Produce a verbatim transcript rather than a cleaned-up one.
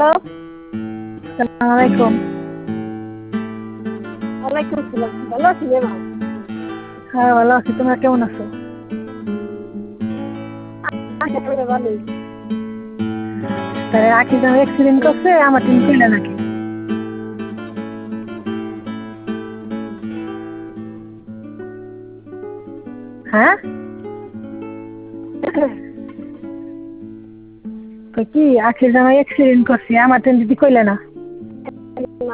Hello. আসসালামু আলাইকুম। ওয়ালাইকুম আসসালাম। ভালো আছি মা? হ্যাঁ ভালো আছি, তোমরা কেমন আছো? ভালোই। তাই আখি যেন অ্যাক্সিডেন্ট করছে, আমার টিম কইলে নাকি? হ্যাঁ তো কি আখি যেন অ্যাক্সিডেন্ট করছে, আমার টিম দিদি কইলে না?